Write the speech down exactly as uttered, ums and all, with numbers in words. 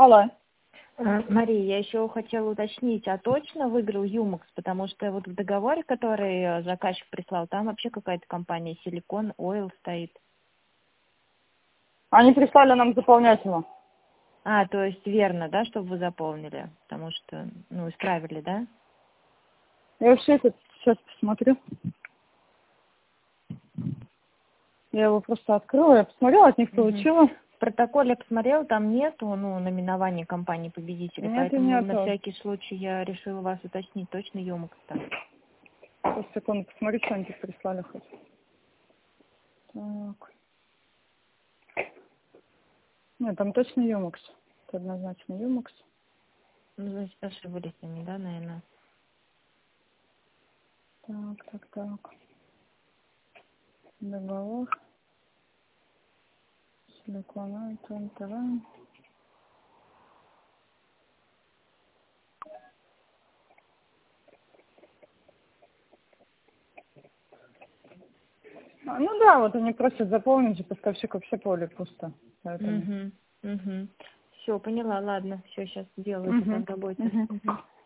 Алло. А, Мария, я еще хотела уточнить, а точно выиграл Юмакс? Потому что вот в договоре, который э, заказчик прислал, там вообще какая-то компания Silicon Oil стоит. Они прислали нам заполнять его. А, то есть верно, да, чтобы вы заполнили? Потому что, ну, исправили, да? Я вообще это сейчас посмотрю. Я его просто открыла, я посмотрела, от них Мгм. получила. В протоколе я посмотрела, там нету, ну, наименования компании-победителя, Нет и поэтому на нету. всякий случай я решила вас уточнить, точно Юмакс там. Сейчас, секунду, посмотри, что они тут прислали хоть. Так. Нет, там точно Юмакс. Это однозначно Юмакс. Ну, значит, ошиблись они, да, наверное? Так, так, так. Договор. Силикон, ТНТВ. А, ну да, вот они просят заполнить, и поставщик вообще поле пусто. Поэтому. Угу, угу. Все, поняла, ладно, все, сейчас делаю, пока Угу. в работе. Угу. Мгм.